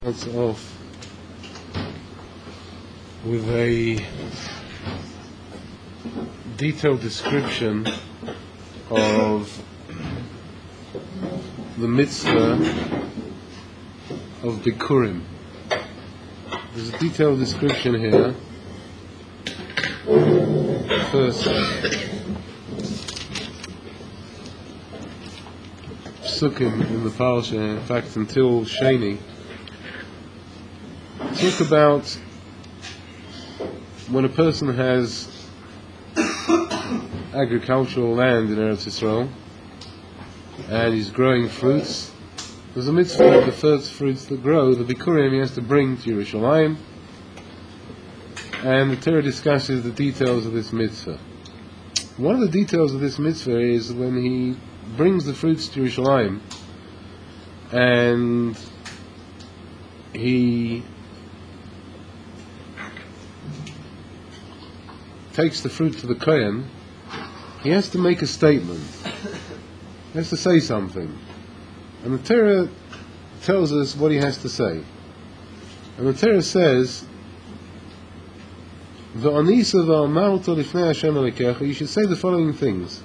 Starts off with a detailed description of the mitzvah of Bikurim. There's a detailed description here. First, psukim in the parasha, in fact until Sheni, talk about when a person has agricultural land in Eretz Yisrael and he's growing fruits. There's a mitzvah of the first fruits that grow, the Bikurim, he has to bring to Yerushalayim, and the Torah discusses the details of this mitzvah. One of the details of this mitzvah is when he brings the fruits to Yerushalayim and he takes the fruit to the Kohen, he has to make a statement. He has to say something. And the Torah tells us what he has to say. And the Torah says, "V'anisa v'amarta lifnei Hashem Elokecha," you should say the following things.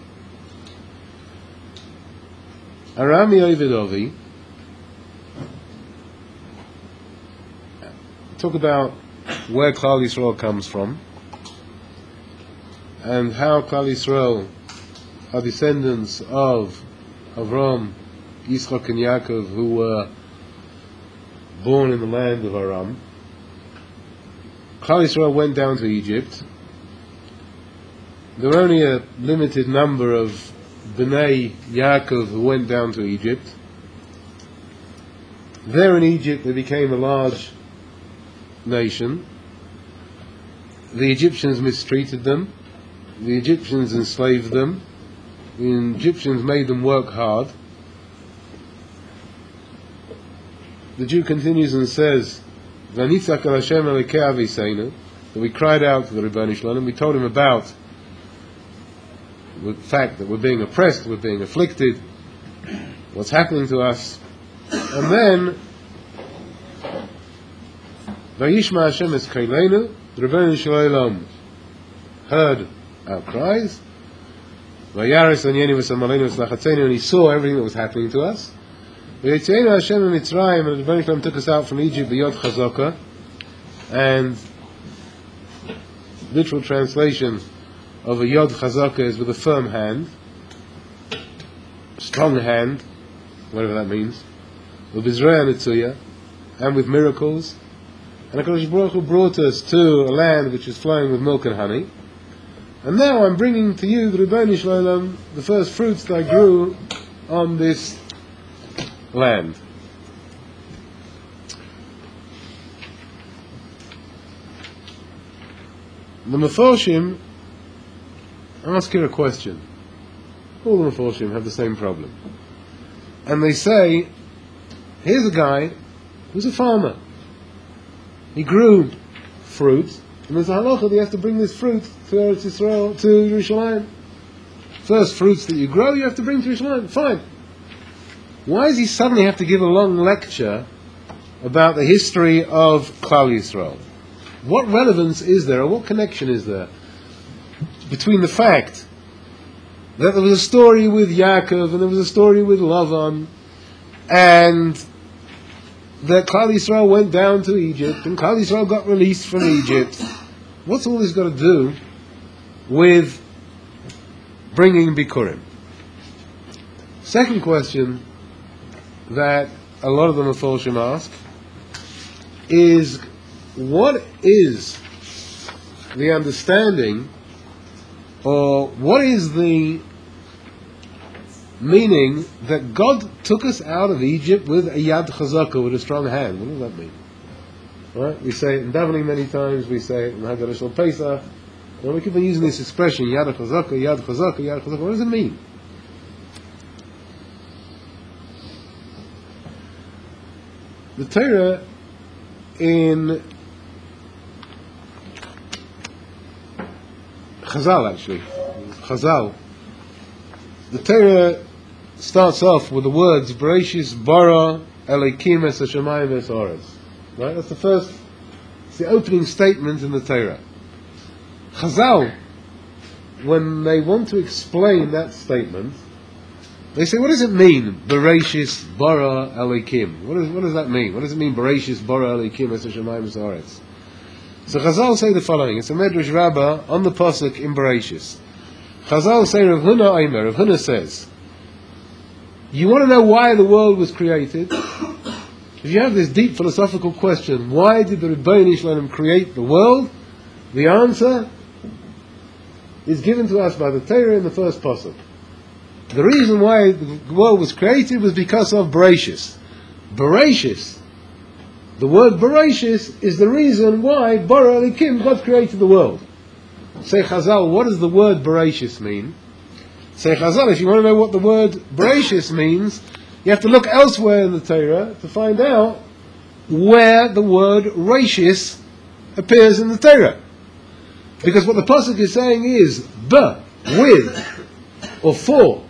Arami Ovid, talk about where Klal Yisrael comes from, and how Klal Yisrael are descendants of Avram, Yitzchak and Yaakov, who were born in the land of Aram. Klal Yisrael went down to Egypt. There were only a limited number of Bnei Yaakov who went down to Egypt. There in Egypt they became a large nation. The Egyptians mistreated them. The Egyptians enslaved them. The Egyptians made them work hard. The Jew continues and says, "V'nitzak al Hashem Elokei Aviseinu," that we cried out to the Ribono Shel Olam. We told him about the fact that we're being oppressed, we're being afflicted, what's happening to us. And then, "Vayishma Hashem es Keileinu," the Ribono Shel Olam heard our cries. Vayaris Anyenu v'Samaleinu v'Slachatzenu, and he saw everything that was happening to us. V'yitzeinu Hashem v'Mitzrayim, and the Ribono Shel Olam took us out from Egypt, b'yod chazaka, and literal translation of a yod chazaka is with a firm hand, strong hand, whatever that means, with Bizrei Netzuya, and with miracles. And HaKadosh Baruch Hu brought us to a land which is flowing with milk and honey. And now I'm bringing to you, the Ribono Shel Olam, the first fruits that I grew on this land. The Meforshim ask here a question. All the Meforshim have the same problem. And they say, here's a guy who's a farmer. He grew fruit, and there's a halacha that you have to bring this fruit to Eretz Yisrael, to Yerushalayim. First fruits that you grow, you have to bring to Yerushalayim. Fine. Why does he suddenly have to give a long lecture about the history of Klal Yisrael? What relevance is there, or what connection is there between the fact that there was a story with Yaakov and there was a story with Lavan, and that Klal Yisrael went down to Egypt and Klal Yisrael got released from Egypt? What's all this got to do with bringing Bikurim? Second question that a lot of the Meforshim ask is, what is the understanding, or what is the meaning that God took us out of Egypt with a yad chazaka, with a strong hand? What does that mean? Right? We say it in davening many times, we say it in Haggadah Shel Pesach, and we keep on using this expression, yad chazaka, yad chazaka, yad chazaka. What does it mean? The Torah in Chazal, actually, Chazal, the Torah starts off with the words Bereshis bara Elokim es hashamayim es haaretz. Right? That's the first, it's the opening statement in the Torah. Chazal, when they want to explain that statement, they say, what does it mean? Bereshis bara Elokim. What does that mean? What does it mean? Bereshis bara Elokim es hashamayim v'haaretz. So Chazal say the following. It's a Medrash Rabbah on the pasuk in Bereshis. Chazal say, Rav Huna Omer. Rav Huna says, you want to know why the world was created? If you have this deep philosophical question, why did the Rebbeinu Shalom create the world? The answer is given to us by the Torah in the first pasuk. The reason why the world was created was because of Bereshis. Bereshis, the word Bereshis is the reason why Bara Elikim, God created the world. Say Chazal, what does the word Bereshis mean? Say Chazal, if you want to know what the word Bereshis means, you have to look elsewhere in the Torah to find out where the word Rashis appears in the Torah. Because what the pasuk is saying is with, or for,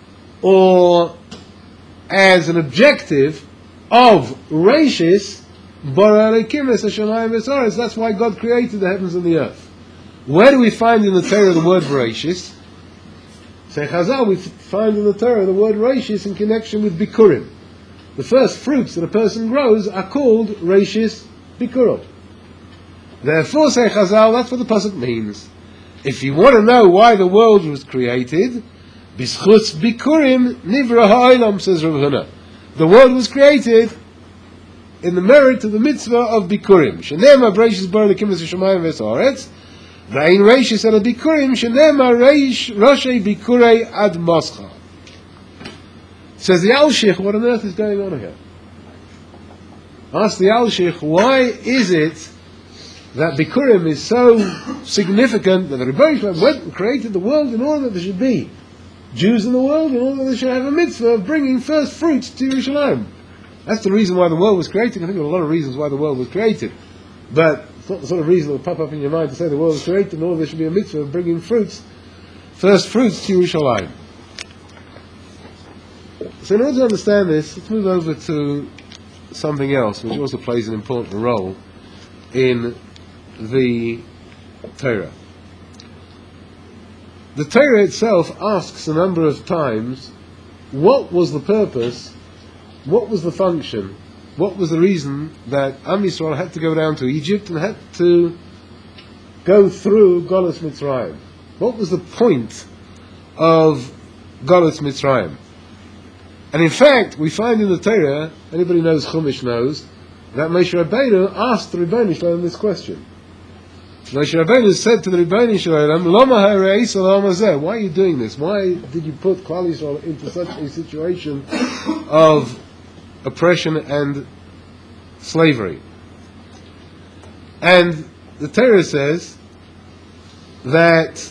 or as an objective of Rashis, bara Elokim es hashamayim v'haaretz. That's why God created the heavens and the earth. Where do we find in the Torah the word Bereshis? Say Chazal, we find in the Torah the word Rashis in connection with Bikurim. The first fruits that a person grows are called Rashis Bikurim. Therefore, say Chazal, that's what the pasuk means. If you want to know why the world was created, B'schutz Bikurim Nivra Ha'olam, says Rav Huna. The world was created in the merit of the mitzvah of Bikurim. Shenema Bereshis bara Elokim es hashamayim v'haaretz. V'ain Rashis ala Bikurim, Shenema Roshei Bikurei ad Moscha. Says the Alshich, what on earth is going on here? Ask the Alshich, why is it that Bikurim is so significant that the Rebbeinu Shalom went and created the world in order that there should be Jews in the world, in order that they should have a mitzvah of bringing first fruits to Yerushalayim? That's the reason why the world was created. I think there are a lot of reasons why the world was created, but it's not the sort of reason that will pop up in your mind to say the world was created in order there should be a mitzvah of bringing fruits, first fruits to Yerushalayim. So in order to understand this, let's move over to something else which also plays an important role in the Torah. The Torah itself asks a number of times, what was the purpose, what was the function, what was the reason that Am Yisrael had to go down to Egypt and had to go through Golus Mitzrayim? What was the point of Golus Mitzrayim? And in fact, we find in the Torah, anybody knows Chumash knows, that Moshe Rabbeinu asked the Rebbeinu Shalom this question. Moshe Rabbeinu said to the Rebbeinu Shalom, Lama ha're'ei salam hazeh, why are you doing this? Why did you put Klal Yisrael into such a situation of oppression and slavery? And the Torah says that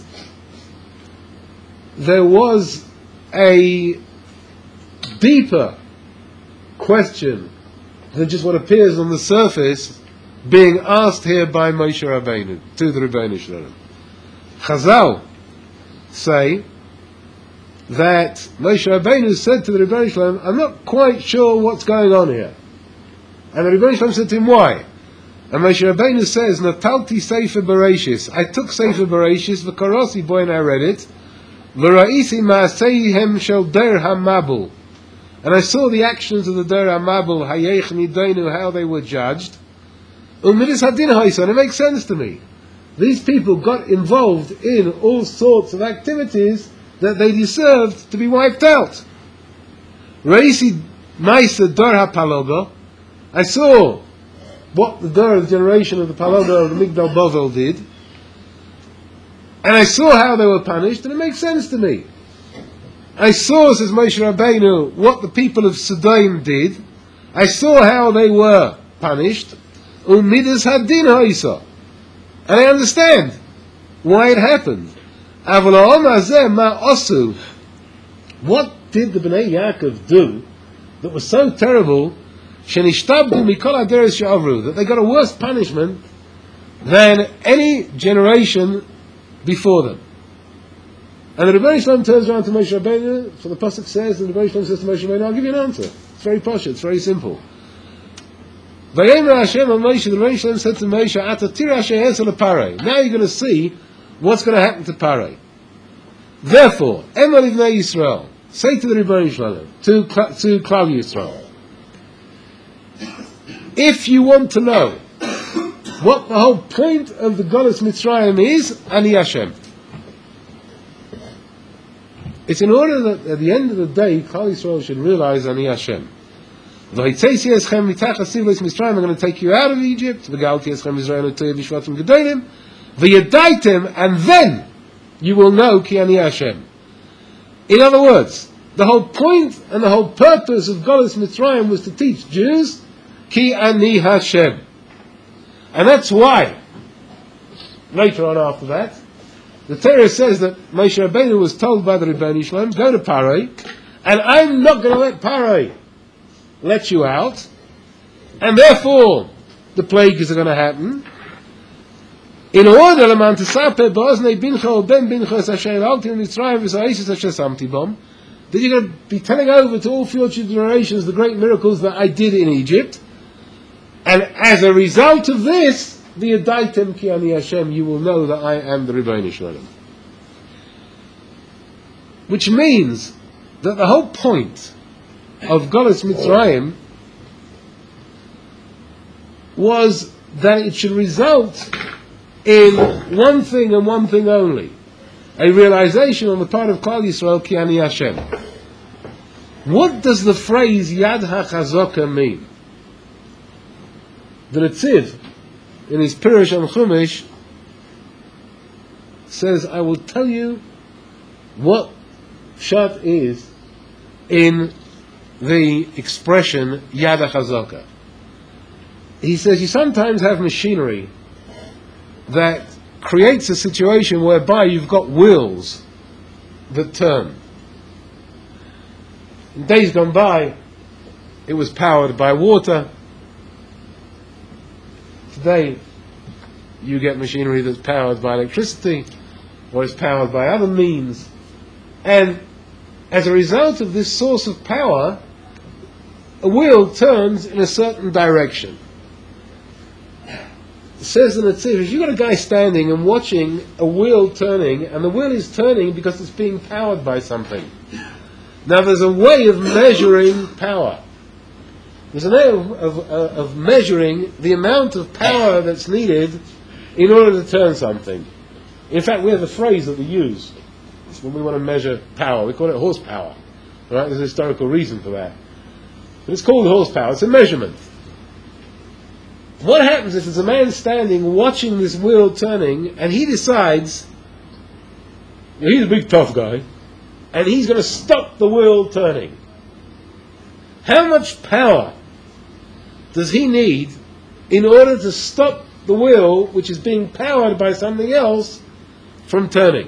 there was a deeper question than just what appears on the surface being asked here by Moshe Rabbeinu to the Rebbeinu Shalom. Chazal say that Moshe Rabbeinu said to the Rebbeinu Shalom, I'm not quite sure what's going on here. And the Rebbeinu Shalom said to him, why? And Moshe Rabbeinu says, Natalti Sefer Bereshis. I took Sefer Bereshis, v'karasi boy, and I read it, v'ra'isi ma'aseihem shel der hamabul. And I saw the actions of the der hamabul, hayech nidainu, how they were judged. Umidis hadin ha'isa, and it makes sense to me. These people got involved in all sorts of activities that they deserved to be wiped out. Reisi Maisa Dor HaPaloga, I saw what the Dor, the generation of the Paloga of the Migdal Bavel did, and I saw how they were punished, and it makes sense to me. I saw, says Moshe Rabbeinu, what the people of Sodom did. I saw how they were punished. Umidas Hadin Ha'isa, and I understand why it happened. What did the Bnei Yaakov do that was so terrible that they got a worse punishment than any generation before them? And the Rebbeinu Shalom turns around to Moshe Rabbeinu, so the pasuk says, and the Rebbeinu Shalom says to Moshe Rabbeinu, I'll give you an answer. It's very posh, it's very simple. Vayemer Hashem on Moshe, the Rebbeinu Shalom said to Moshe, Ata tira asher yaseh leParoi. Now you're going to see what's going to happen to Paroi. Therefore, Emor Livnei Yisrael, say to the Rebbeinu Shalom, to Klal Yisrael, if you want to know what the whole point of the Golus Mitzrayim is, Ani Hashem. It's in order that at the end of the day, Klal Yisrael should realize Ani Hashem. I'm going to take you out of Egypt, and then you will know Ki Ani Hashem. In other words, the whole point and the whole purpose of Golus Mitzrayim was to teach Jews Ki Ani Hashem. And that's why, later on after that, the Torah says that Moshe Rabbeinu was told by the Rebbeinu Shalom, go to Paroi, and I'm not going to let Paroi let you out, and therefore the plagues are going to happen. In order that you're going to be telling over to all future generations the great miracles that I did in Egypt, and as a result of this, the Yadaitem Ki Ani Hashem, you will know that I am the Rebbeinu Shalom. Which means that the whole point of Golus Mitzrayim was that it should result in one thing and one thing only, a realization on the part of Klal Yisrael Ki Ani Hashem. What does the phrase Yad HaChazaka mean? The Netziv, in his Pirush on Chumash, says, I will tell you what Pshat is in the expression Yad HaChazaka. He says, you sometimes have machinery that creates a situation whereby you've got wheels that turn. In days gone by, it was powered by water. Today, you get machinery that's powered by electricity, or is powered by other means. And as a result of this source of power, a wheel turns in a certain direction. It says in the Tzir, if you've got a guy standing and watching a wheel turning, and the wheel is turning because it's being powered by something. Now there's a way of measuring power. There's a way of measuring the amount of power that's needed in order to turn something. In fact, we have a phrase that we use when we want to measure power. We call it horsepower. Right? There's a historical reason for that. But it's called horsepower. It's a measurement. What happens if there's a man standing watching this wheel turning, and he decides, he's a big tough guy, and he's going to stop the wheel turning? How much power does he need in order to stop the wheel, which is being powered by something else, from turning?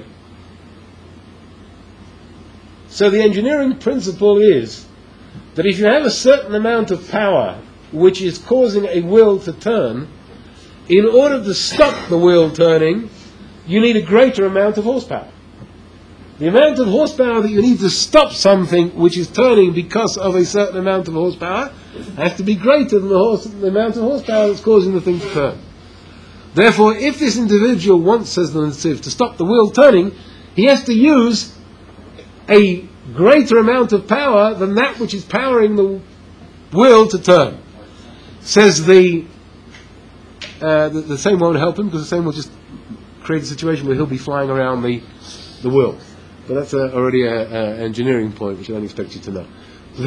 So the engineering principle is that if you have a certain amount of power which is causing a wheel to turn, in order to stop the wheel turning, you need a greater amount of horsepower. The amount of horsepower that you need to stop something which is turning because of a certain amount of horsepower has to be greater than the amount of horsepower that's causing the thing to turn. Therefore, if this individual wants, says the Netziv, to stop the wheel turning, he has to use a greater amount of power than that which is powering the wheel to turn. Says the same won't help him, because the same will just create a situation where he'll be flying around the wheel. But that's already an engineering point, which I don't expect you to know.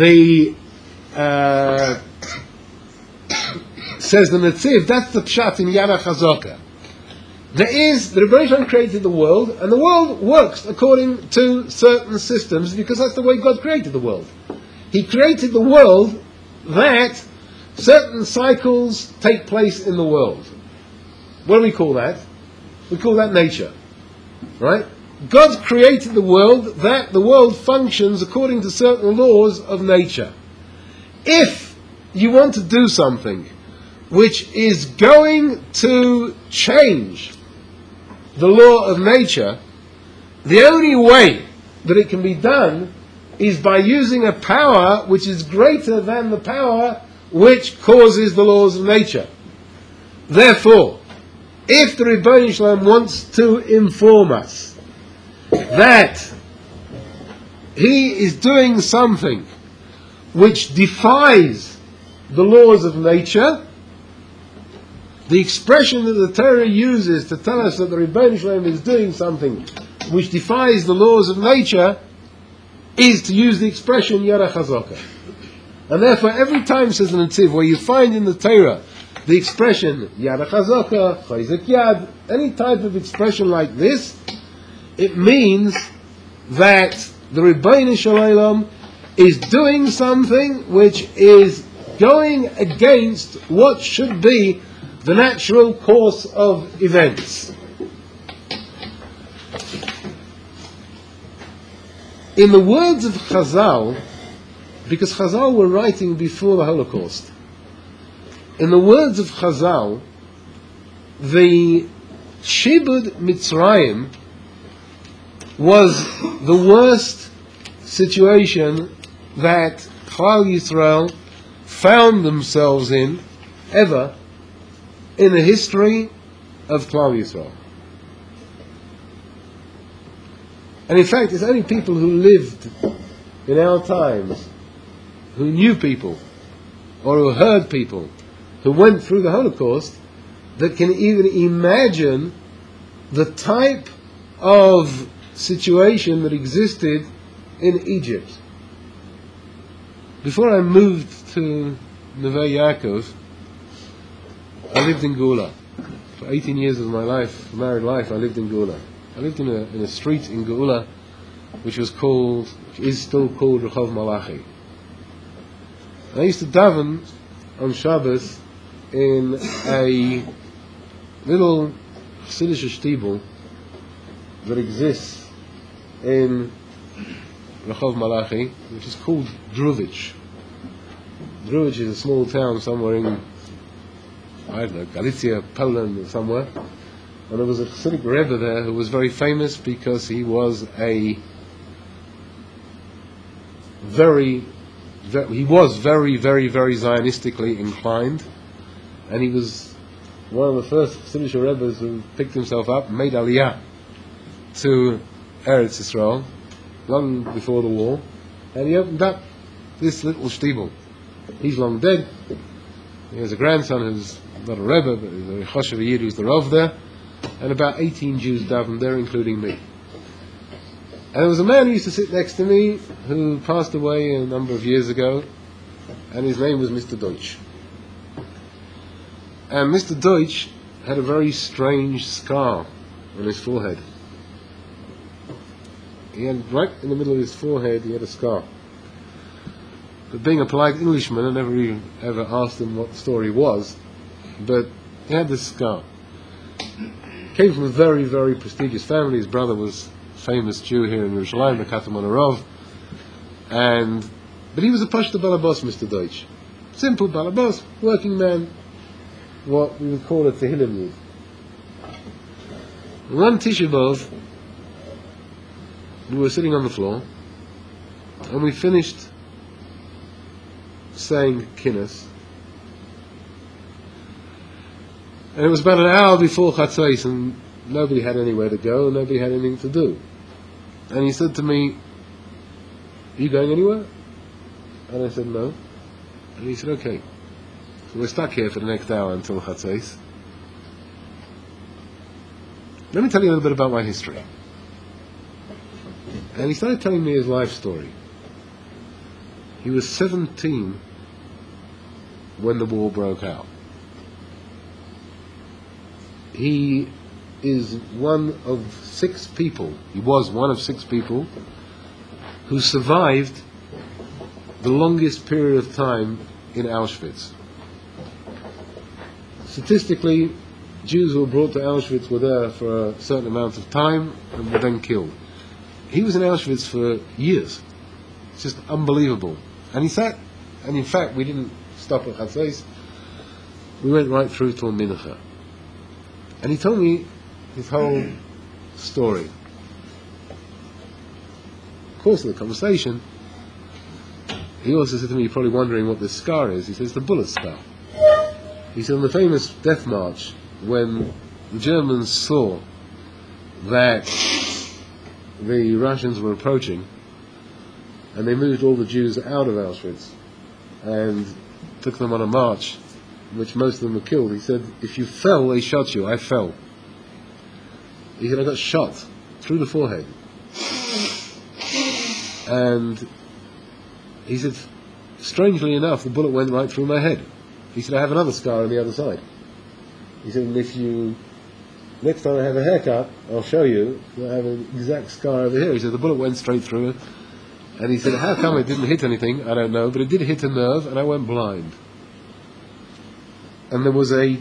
Says the Netziv, that's the pshat in Yad HaChazaka. The Rebbeinu Shalom created the world, and the world works according to certain systems, because that's the way God created the world. He created the world that certain cycles take place in the world. What do we call that? We call that nature. Right? God created the world that the world functions according to certain laws of nature. If you want to do something which is going to change the law of nature, the only way that it can be done is by using a power which is greater than the power which causes the laws of nature. Therefore, if the Rebbeinu Shalom wants to inform us that he is doing something which defies the laws of nature, the expression that the Torah uses to tell us that the Rebbeinu Shalom is doing something which defies the laws of nature is to use the expression Yada Chazaka. And therefore, every time, says the Netziv, where you find in the Torah the expression Yada Chazaka, Chayzik Yad, any type of expression like this, it means that the Rebbeinu Shalom is doing something which is going against what should be the natural course of events. In the words of Chazal, because Chazal were writing before the Holocaust, in the words of Chazal, the Shibud Mitzrayim was the worst situation that Klal Yisrael found themselves in ever in the history of Klal Yisrael. And in fact, it's only people who lived in our times, who knew people, or who heard people, who went through the Holocaust, that can even imagine the type of situation that existed in Egypt. Before I moved to Neve Yaakov, I lived in Gula. For 18 years of my life, married life, I lived in Gula. I lived in a street in Gula which is still called Rehov Malachi. And I used to daven on Shabbos in a little Chassidish shtibel that exists in Rehov Malachi, which is called Druvich. Druvich is a small town somewhere in, I don't know, Galicia, Poland, or somewhere. And there was a Chassidic Rebbe there who was very famous because he was very, very, very, very Zionistically inclined, and he was one of the first Chassidic Rebbes who picked himself up and made Aliyah to Eretz Yisrael long before the war, and he opened up this little shtibel. He's long dead. He has a grandson who's not a Rebbe, but he's a Choshev Yid who's the Rav there, and about 18 Jews davened there, including me. And there was a man who used to sit next to me who passed away a number of years ago, and his name was Mr. Deutsch. And Mr. Deutsch had a very strange scar on his forehead. He had, right in the middle of his forehead, he had a scar. But being a polite Englishman, I never even ever asked him what the story was, but he had this scar. Came from a very, very prestigious family. His brother was a famous Jew here in Yerushalayim, the Katamon Arov, but he was a Pashta Balabos, Mr. Deutsch. Simple Balabos, working man, what we would call a Tehillim Yid. One Tisha B'Av, we were sitting on the floor, and we finished saying Kinnis, and it was about an hour before Chatzos, and nobody had anywhere to go, nobody had anything to do. And he said to me, "Are you going anywhere?" And I said, "No." And he said, "Okay, so we're stuck here for the next hour until Chatzos. Let me tell you a little bit about my history." And he started telling me his life story. He was 17 when the war broke out. He is one of 6 people, he was one of 6 people who survived the longest period of time in Auschwitz. Statistically, Jews who were brought to Auschwitz were there for a certain amount of time and were then killed. He was in Auschwitz for years. It's just unbelievable. And he sat, and in fact we didn't stop at Chatzos, we went right through to a Mincha. And he told me his whole story. Of course, in the conversation, he also said to me, you're probably wondering what this scar is. He says, the bullet scar. He said, on the famous death march, when the Germans saw that the Russians were approaching, and they moved all the Jews out of Auschwitz and took them on a march, in which most of them were killed. He said, if you fell, they shot you. I fell. He said, I got shot through the forehead. And he said, strangely enough, the bullet went right through my head. He said, I have another scar on the other side. He said, and if you, next time I have a haircut, I'll show you, I have an exact scar over here. He said, the bullet went straight through it. And he said, how come it didn't hit anything? I don't know, but it did hit a nerve, and I went blind. And there was a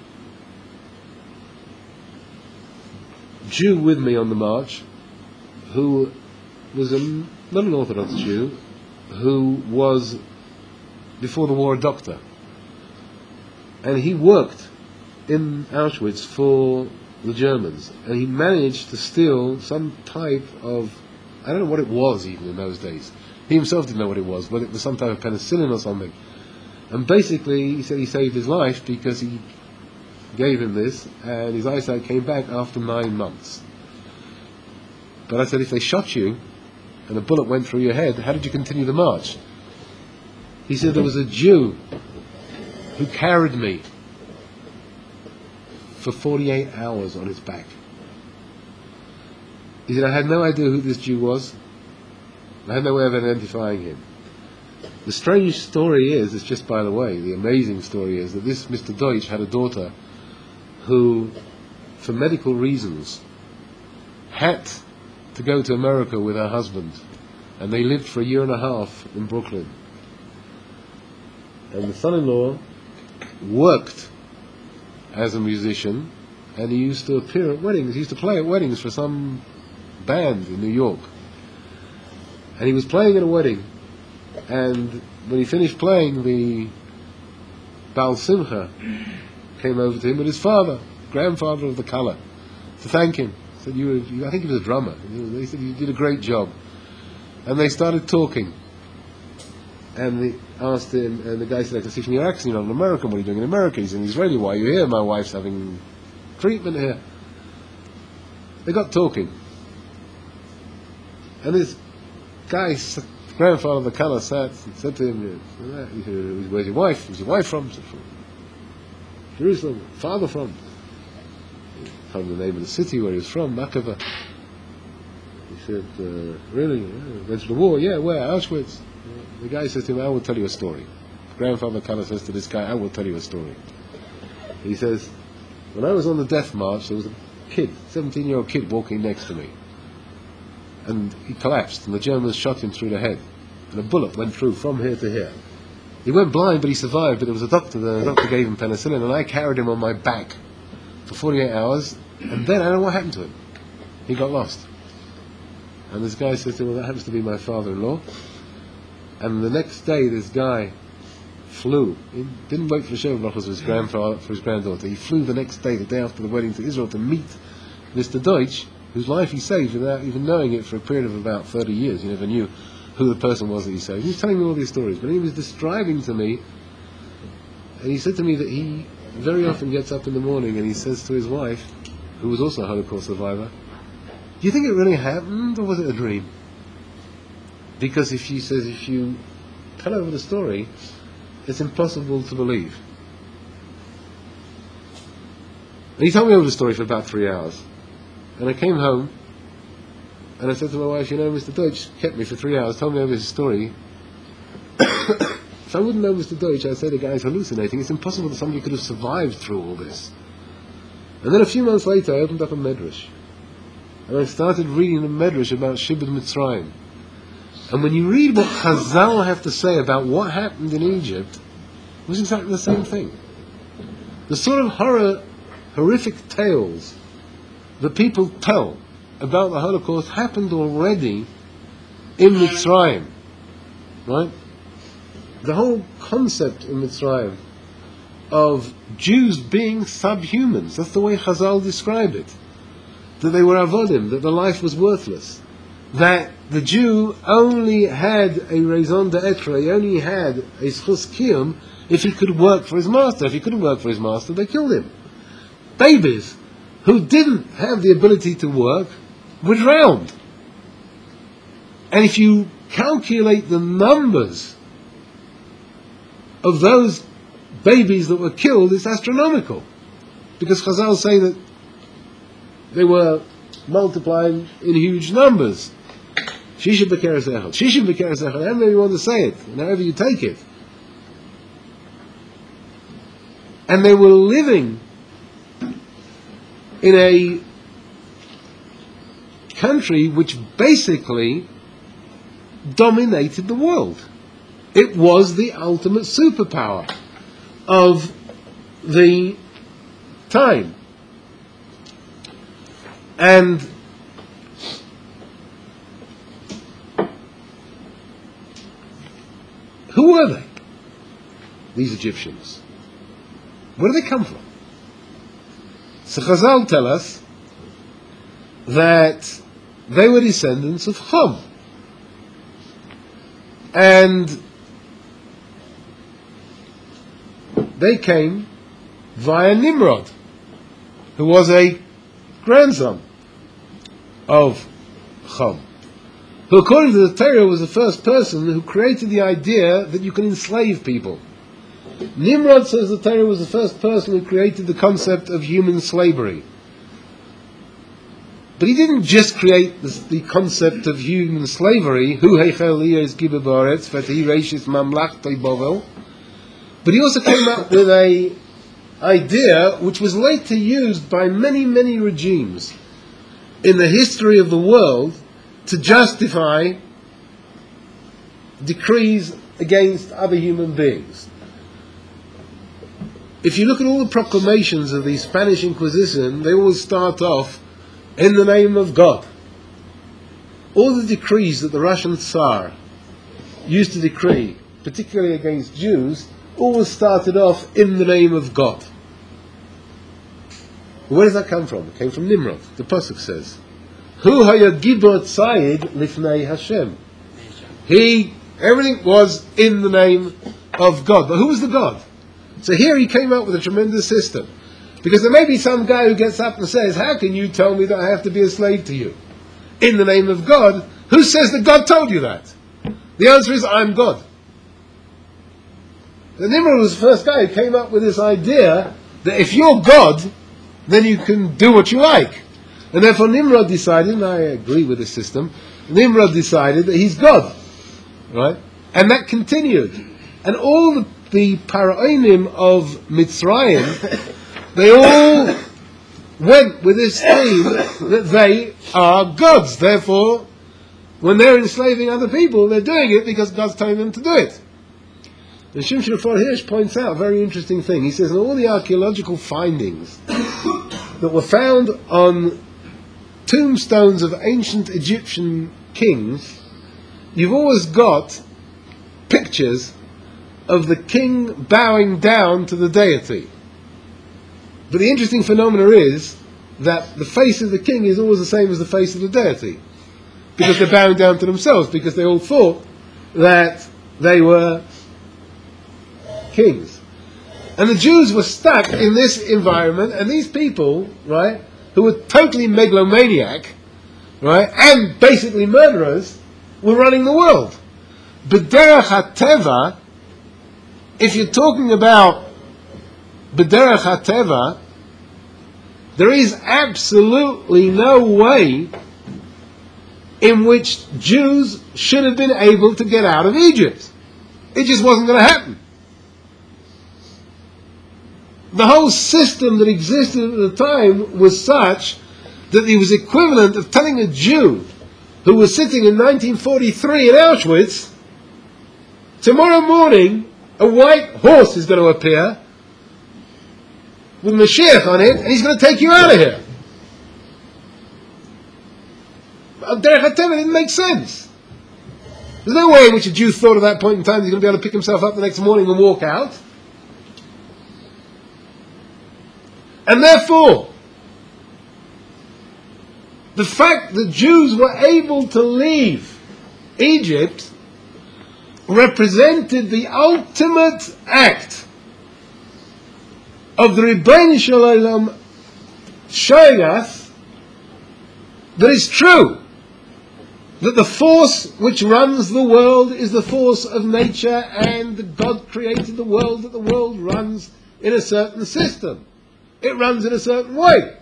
Jew with me on the march, who was not an Orthodox Jew, who was, before the war, a doctor. And he worked in Auschwitz for the Germans, and he managed to steal some type of, I don't know what it was even in those days. He himself didn't know what it was, but it was some type of penicillin or something. And basically, he said he saved his life because he gave him this, and his eyesight came back after 9 months. But I said, if they shot you, and a bullet went through your head, how did you continue the march? He said, there was a Jew who carried me for 48 hours on his back. He said, I had no idea who this Jew was. I had no way of identifying him. The strange story is, it's just by the way, the amazing story is that this Mr. Deutsch had a daughter who, for medical reasons, had to go to America with her husband, and they lived for 1.5 years in Brooklyn. And the son-in-law worked as a musician, and he used to appear at weddings. He used to play at weddings for some band in New York. And he was playing at a wedding, and when he finished playing, the Baal Simcha came over to him with his father, grandfather of the Kala, to thank him. Said, I think he was a drummer. They said, you did a great job. And they started talking. And they asked him, and the guy said, I can see from your accent, you're not an American. What are you doing in America? He's an Israeli. Why are you here? My wife's having treatment here. They got talking. And this guy, grandfather of the Kala, sat and said to him, where's your wife? Where's your wife from? Said, from Jerusalem. Father from? Told him the name of the city where he was from, Makava. He said, really? Went to the war? Yeah, where? Auschwitz. The guy says to him, I will tell you a story. Grandfather Kala says to this guy, I will tell you a story. He says, when I was on the death march, there was a kid, 17-year-old kid walking next to me. And he collapsed, and the Germans shot him through the head. And a bullet went through from here to here. He went blind, but he survived. But there was a doctor there. The doctor gave him penicillin, and I carried him on my back for 48 hours. And then I don't know what happened to him. He got lost. And this guy says to him, well, that happens to be my father-in-law. And the next day, this guy flew. He didn't wait for the Sheva Brachos for his grandfather, for his granddaughter. He flew the next day, the day after the wedding, to Israel to meet Mr. Deutsch, whose life he saved without even knowing it for a period of about 30 years. He never knew who the person was that he saved. He was telling me all these stories, but he was describing to me, and he said to me that he very often gets up in the morning and he says to his wife, who was also a Holocaust survivor, do you think it really happened, or was it a dream? Because if you tell over the story, it's impossible to believe. And he told me over the story for about 3 hours. And I came home, and I said to my wife, you know, Mr. Deutsch kept me for 3 hours, told me over his story. If I wouldn't know Mr. Deutsch, I'd say the guy's hallucinating. It's impossible that somebody could have survived through all this. And then a few months later, I opened up a medrash. And I started reading the medrash about Shibud Mitzrayim. And when you read what Chazal have to say about what happened in Egypt, it was exactly the same thing. The sort of horrific tales that people tell about the Holocaust happened already in Mitzrayim, right? The whole concept in Mitzrayim of Jews being subhumans, that's the way Chazal describe it, that they were avodim, that their life was worthless, that the Jew only had a raison d'etre, he only had a schus kiyum if he could work for his master. If he couldn't work for his master, they killed him. Babies who didn't have the ability to work were drowned. And if you calculate the numbers of those babies that were killed, it's astronomical. Because Chazal say that they were multiplying in huge numbers. Shishim b'keres echad. Shishim b'keres echad. However you want to say it, and however you take it. And they were living in a country which basically dominated the world. It was the ultimate superpower of the time. And who were they? These Egyptians. Where do they come from? So Chazal tell us that they were descendants of Ham. And they came via Nimrod, who was a grandson of Ham, who according to the Torah was the first person who created the idea that you can enslave people. Nimrod, says the Torah, was the first person who created the concept of human slavery. But he didn't just create the concept of human slavery, Hu heichel liyos gibe ba'aretz, v'tehi reishis mamlachtei bovel, but he also came up with an idea which was later used by many, many regimes in the history of the world to justify decrees against other human beings. If you look at all the proclamations of the Spanish Inquisition, they always start off in the name of God. All the decrees that the Russian Tsar used to decree, particularly against Jews, always started off in the name of God. Where does that come from? It came from Nimrod. The Pasuk says, Hu haya gibor tzayid lifnei Hashem. Everything was in the name of God. But who was the God? So here he came up with a tremendous system. Because there may be some guy who gets up and says, how can you tell me that I have to be a slave to you? In the name of God. Who says that God told you that? The answer is, I'm God. The Nimrod was the first guy who came up with this idea that if you're God, then you can do what you like. And therefore Nimrod decided, and I agree with this system, Nimrod decided that he's God. Right? And that continued. And all the Paraonim of Mitzrayim, they all went with this theme that they are gods. Therefore, when they're enslaving other people, they're doing it because God's telling them to do it. And Shimshon Raphael Hirsch points out a very interesting thing. He says, in all the archaeological findings that were found on tombstones of ancient Egyptian kings, you've always got pictures of the king bowing down to the deity. But the interesting phenomena is that the face of the king is always the same as the face of the deity, because they're bowing down to themselves, because they all thought that they were kings. And the Jews were stuck in this environment, and these people, right, who were totally megalomaniac, right, and basically murderers, were running the world. B'derech HaTeva, if you're talking about B'derech HaTeva, there is absolutely no way in which Jews should have been able to get out of Egypt. It just wasn't going to happen. The whole system that existed at the time was such that it was equivalent of telling a Jew who was sitting in 1943 in Auschwitz, tomorrow morning a white horse is going to appear with Mashiach on it, and he's going to take you out of here. Derech HaTeva didn't make sense. There's no way in which a Jew thought at that point in time he's going to be able to pick himself up the next morning and walk out. And therefore, the fact that Jews were able to leave Egypt represented the ultimate act of the Ribbono Shel Olam showing us that it's true that the force which runs the world is the force of nature, and that God created the world, that the world runs in a certain system. It runs in a certain way.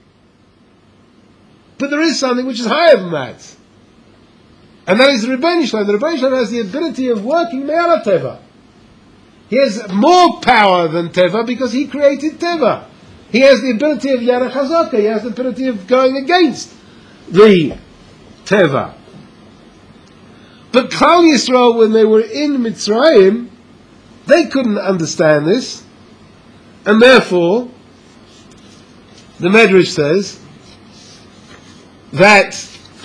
But there is something which is higher than that. And that is the Ribbono Shel Olam. The Ribbono Shel Olam has the ability of working Me'al Teva. He has more power than Teva because he created Teva. He has the ability of Yad HaChazaka. He has the ability of going against the Teva. But Klal Yisrael, when they were in Mitzrayim, they couldn't understand this. And therefore, the Medrash says that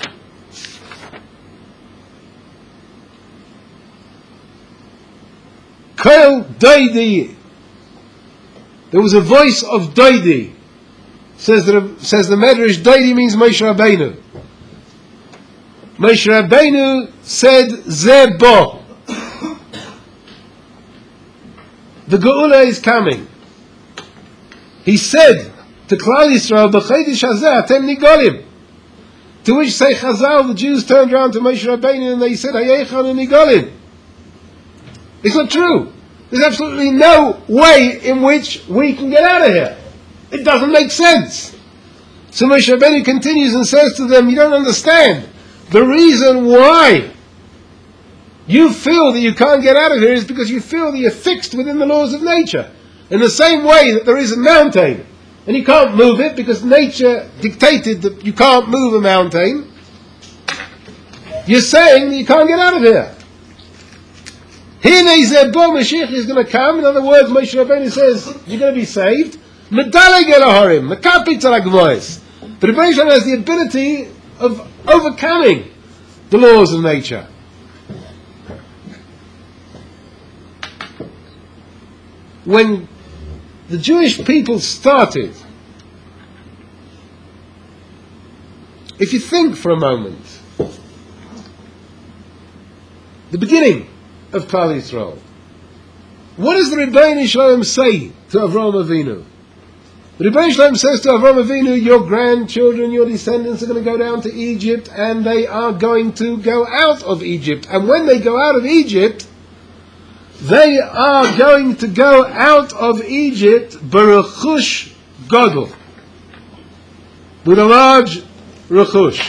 Kol Doidi, there was a voice of Doidi. Says the Medrash, Doidi means Moshe Rabbeinu. Moshe Rabbeinu said, Zebo. The Geula is coming. He said to Klal Yisrael, B'chodesh hazeh atem nigolim. To which say Chazal, the Jews turned around to Moshe Rabbeinu and they said, Hayechanu nigolim. It's not true. There's absolutely no way in which we can get out of here. It doesn't make sense. So Moshe Rabbeinu continues and says to them, you don't understand. The reason why you feel that you can't get out of here is because you feel that you're fixed within the laws of nature. In the same way that there is a mountain, and you can't move it because nature dictated that you can't move a mountain, you're saying that you can't get out of here. Here Mashiach is going to come. In other words, Moshe Rabbeinu says, you're going to be saved. Medaleg Elohorim, Mekapitz al Agvois. The Rebbeinu has the ability of overcoming the laws of nature. When the Jewish people started, if you think for a moment, the beginning of Klal Yisrael, what does the Ribbono Shel Olam say to Avraham Avinu? The Ribbono Shel Olam says to Avraham Avinu, your grandchildren, your descendants are going to go down to Egypt, and they are going to go out of Egypt. And when they go out of Egypt, they are going to go out of Egypt b'rechush gadol, with a large rechush.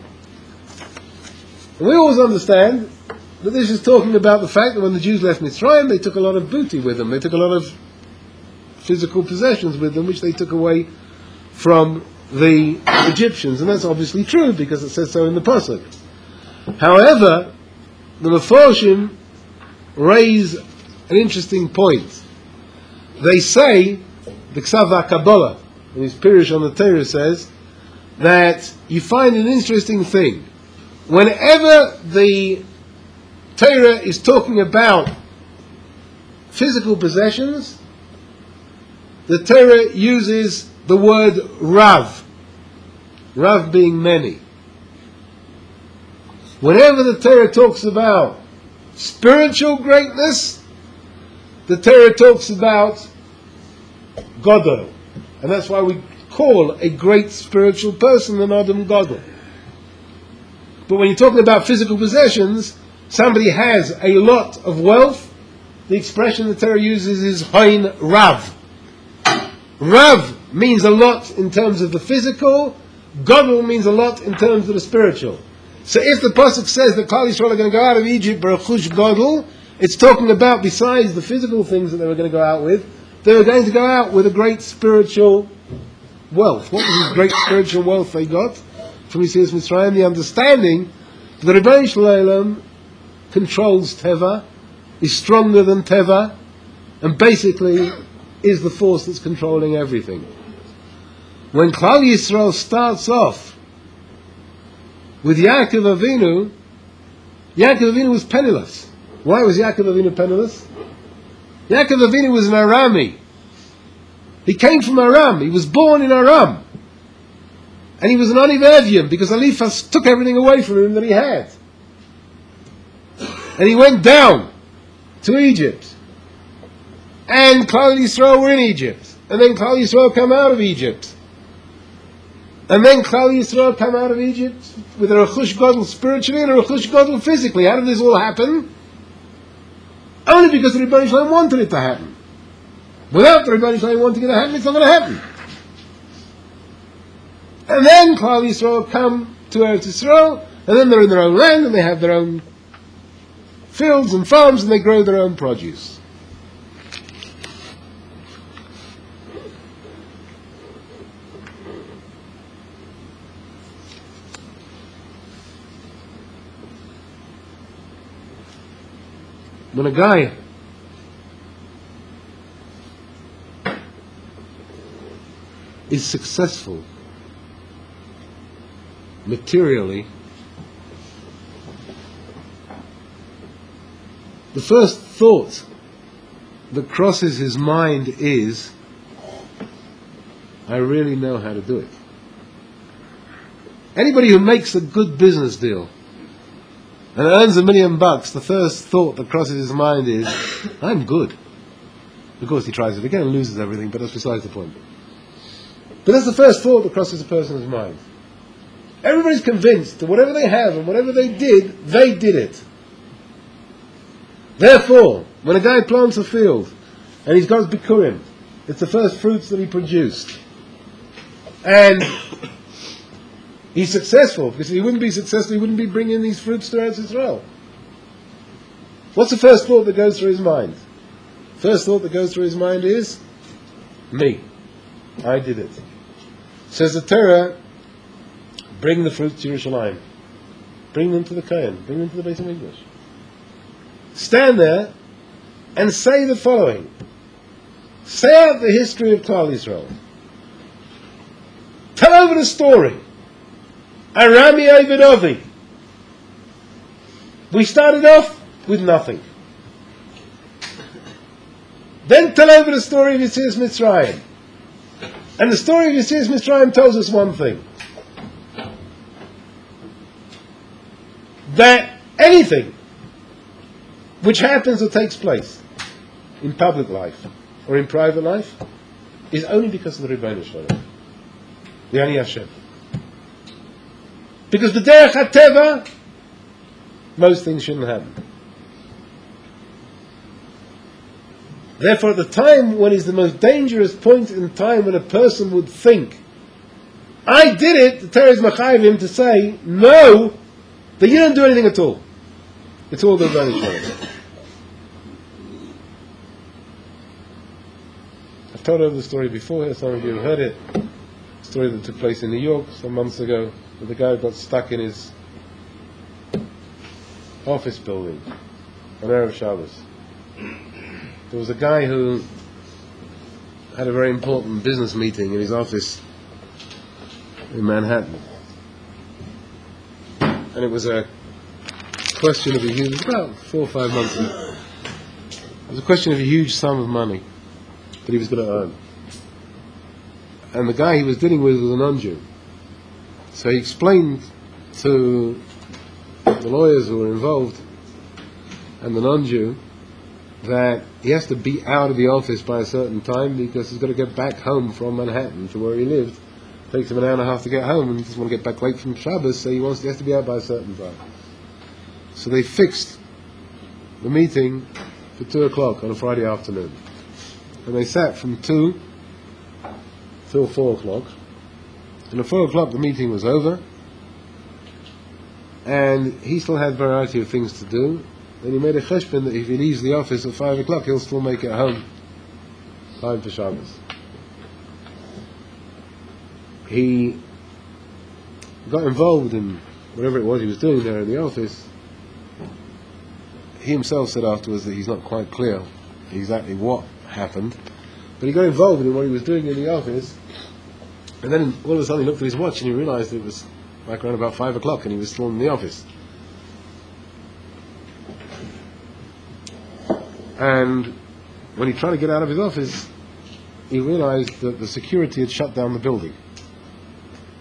And we always understand that this is talking about the fact that when the Jews left Mitzrayim, they took a lot of booty with them. They took a lot of physical possessions with them, which they took away from the Egyptians. And that's obviously true, because it says so in the Pasuk. However, the Mefarshim raise an interesting point. They say, the Ksav HaKabbalah, in his Pirush on the Torah, says that you find an interesting thing. Whenever the Torah is talking about physical possessions, the Torah uses the word Rav. Rav being many. Whenever the Torah talks about spiritual greatness, the Torah talks about Gadol. And that's why we call a great spiritual person an Adam Gadol. But when you're talking about physical possessions, somebody has a lot of wealth, the expression the Torah uses is Hain Rav. Rav means a lot in terms of the physical, Gadol means a lot in terms of the spiritual. So if the Pasuk says that Klal Yisrael are going to go out of Egypt b'rechush gadol, it's talking about, besides the physical things that they were going to go out with, they were going to go out with a great spiritual wealth. What was this great spiritual wealth they got from Yetzias Mitzrayim? The understanding that the Ribbono Shel Olam controls Teva, is stronger than Teva, and basically is the force that's controlling everything. When Klal Yisrael starts off with Yaakov Avinu, Yaakov Avinu was penniless. Why was Yaakov Avinu penniless? Yaakov Avinu was an Arami. He came from Aram. He was born in Aram. And he was an Aniv Evian, because Eliphaz took everything away from him that he had. And he went down to Egypt. And Klal Yisrael were in Egypt. And then Klal Yisrael come out of Egypt. And then Klal Yisrael come out of Egypt with a Rechush Gadol spiritually and a Rechush Gadol physically. How did this all happen? Only because the Rebbeinu Shalom wanted it to happen. Without the Rebbeinu Shalom wanting it to happen, it's not going to happen. And then Klal Yisrael come to Eretz Yisrael, and then they're in their own land, and they have their own fields and farms, and they grow their own produce. When a guy is successful materially, the first thought that crosses his mind is, I really know how to do it. Anybody who makes a good business deal and earns $1 million, the first thought that crosses his mind is, I'm good. Of course he tries it again and loses everything, but that's besides the point. But that's the first thought that crosses a person's mind. Everybody's convinced that whatever they have and whatever they did it. Therefore, when a guy plants a field and he's got his bikurim, it's the first fruits that he produced. And he's successful, because if he wouldn't be successful, he wouldn't be bringing these fruits to Eretz Yisrael. What's the first thought that goes through his mind? First thought that goes through his mind is, me. I did it. Says the Torah, bring the fruits to Yerushalayim. Bring them to the Kohen. Bring them to the Beis HaMikdash. Stand there and say the following. Say out the history of Klal Yisrael. Tell over the story. Arami Ovid. We started off with nothing. Then tell over the story of Yetzias Mitzrayim. And the story of Yetzias Mitzrayim tells us one thing. That anything which happens or takes place in public life or in private life is only because of the Rebbeinu Shalom. The Ani Hashem. Because the Derech HaTeva, most things shouldn't happen. Therefore, at the time when is the most dangerous point in time when a person would think, I did it, the Torah is machayev him to say, no, that you don't do anything at all. It's all the Rebbeinu Shalom. I've told over the story before here, some of you have heard it. A story that took place in New York some months ago, where the guy got stuck in his office building on Erev Shabbos. There was a guy who had a very important business meeting in his office in Manhattan. And it was a question of a huge, about 4 or 5 months ago. It was a question of a huge sum of money that he was going to earn. And the guy he was dealing with was a non-Jew. So he explained to the lawyers who were involved and the non-Jew that he has to be out of the office by a certain time because he's got to get back home from Manhattan to where he lived. It takes him an hour and a half to get home, and he doesn't want to get back late from Shabbos, so he has to be out by a certain time. So they fixed the meeting for 2 o'clock on a Friday afternoon. And they sat from 2 till 4 o'clock. And at 4 o'clock the meeting was over, and he still had a variety of things to do. Then he made a cheshbon that if he leaves the office at 5 o'clock, he'll still make it home. Time for Shabbos. He got involved in whatever it was he was doing there in the office. He himself said afterwards that he's not quite clear exactly what happened. But he got involved in what he was doing in the office. And then all of a sudden he looked at his watch and he realized it was like around about 5 o'clock and he was still in the office. And when he tried to get out of his office, he realized that the security had shut down the building.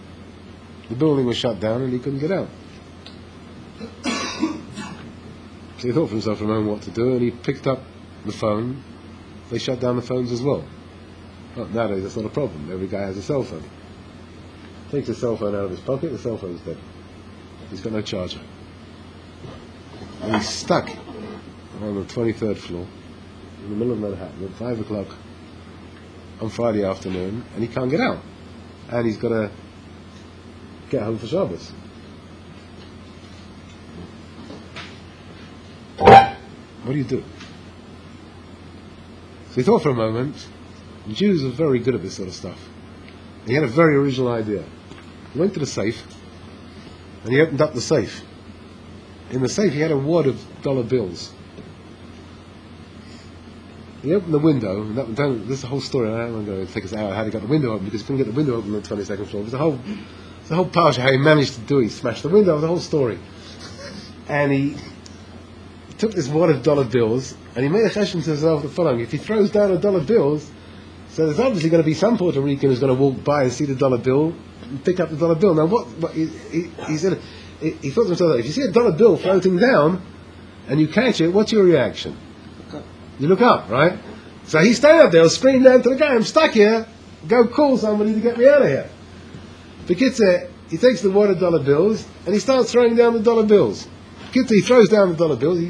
The building was shut down and he couldn't get out. So he thought for himself for a moment what to do, and he picked up the phone. They shut down the phones as well. Well, nowadays that's not a problem. Every guy has a cell phone. Takes his cell phone out of his pocket, the cell phone's dead. He's got no charger. And he's stuck on the 23rd floor, in the middle of Manhattan, at 5 o'clock on Friday afternoon, and he can't get out. And he's got to get home for Shabbos. What do you do? So he thought for a moment. The Jews are very good at this sort of stuff. He had a very original idea. He went to the safe, and he opened up the safe. In the safe, he had a wad of dollar bills. He opened the window, and this is the whole story. I'm going to take us out how he got the window open, because he couldn't get the window open on the 22nd floor. There's a whole parsha how he managed to do it. He smashed the window, the whole story. And he took this wad of dollar bills, and he made a cheshbon to himself the following: if he throws down $1 bills, so there's obviously going to be some Puerto Rican who's going to walk by and see the dollar bill and pick up the dollar bill. Now, what he said, he thought to himself, if you see a dollar bill floating down and you catch it, what's your reaction? You look up, right? So he's standing up there, screaming down to the guy, I'm stuck here, go call somebody to get me out of here. The kid said, he takes the wad of dollar bills and he starts throwing down the dollar bills. He throws down the dollar bills.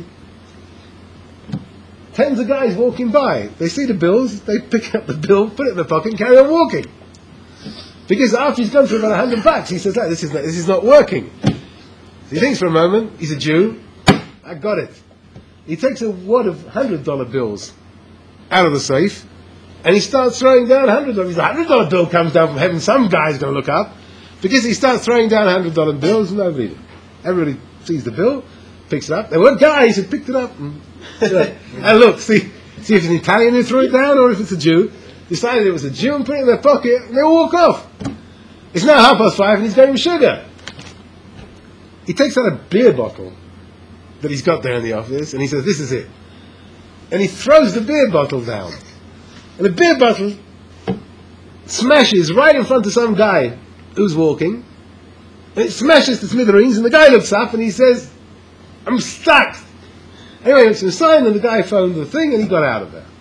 Tens of guys walking by, they see the bills, they pick up the bill, put it in the pocket and carry on walking. Because after he's gone through about $100, he says, this is not working. So he thinks for a moment, he's a Jew, I got it. He takes a wad of $100 bills out of the safe, and he starts throwing down $100. The $100 bill comes down from heaven, some guy's going to look up, because he starts throwing down $100 bills, everybody sees the bill, picks it up. There were guys who picked it up, and look, see if it's an Italian who threw it down, or if it's a Jew. Decided it was a Jew and put it in their pocket, and they all walk off. It's now 5:30, and he's going with sugar. He takes out a beer bottle that he's got there in the office, and he says, this is it. And he throws the beer bottle down. And the beer bottle smashes right in front of some guy who's walking, and it smashes to smithereens, and the guy looks up, and he says, I'm stuck. Anyway, it's a sign, and the guy phoned the thing, and he got out of there.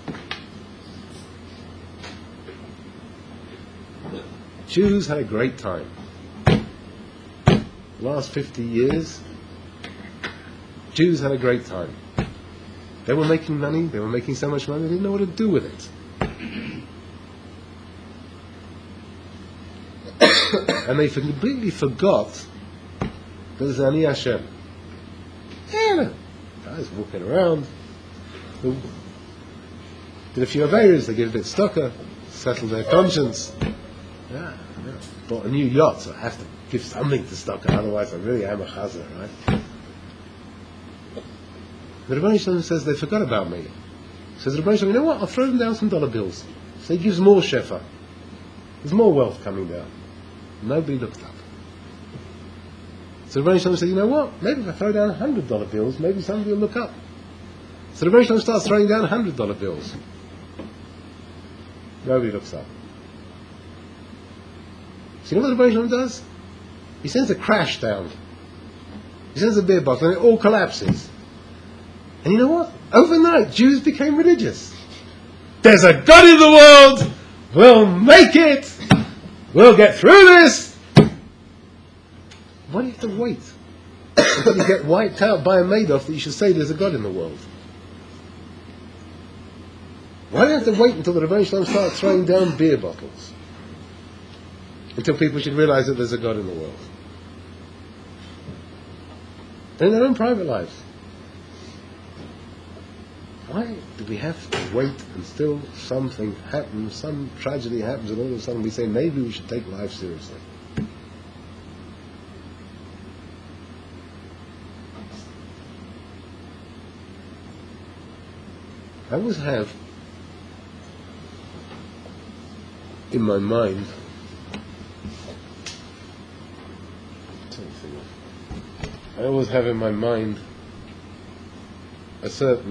Jews had a great time. The last 50 years, Jews had a great time. They were making money, they were making so much money, they didn't know what to do with it. And they completely forgot that there's Ani Hashem. Yeah, guys walking around, they did a few aveiros, they gave a bit of tzedakah, settled their conscience. Yeah, bought a new yacht, so I have to give something to tzedakah, otherwise I really am a chazar, right? The Rebbeinu Shalom says they forgot about me. Says the Rebbeinu Shalom, you know what? I'll throw them down some dollar bills. So he gives more shefa. There's more wealth coming down. Nobody looked up. So the Rebbeinu Shalom said, you know what? Maybe if I throw down $100 bills, maybe somebody will look up. So the Rebbeinu Shalom starts throwing down $100 bills. Nobody looks up. So you know what the Rebbeinu Shalom does? He sends a crash down. He sends a beer bottle and it all collapses. And you know what? Overnight, Jews became religious. There's a God in the world! We'll make it! We'll get through this! Why do you have to wait until you get wiped out by a Madoff that you should say there's a God in the world? Why do you have to wait until the Rebbeinu Shalom starts throwing down beer bottles? Until people should realize that there's a God in the world. In their own private lives. Why do we have to wait until something happens, some tragedy happens, and all of a sudden we say maybe we should take life seriously? I always have in my mind a certain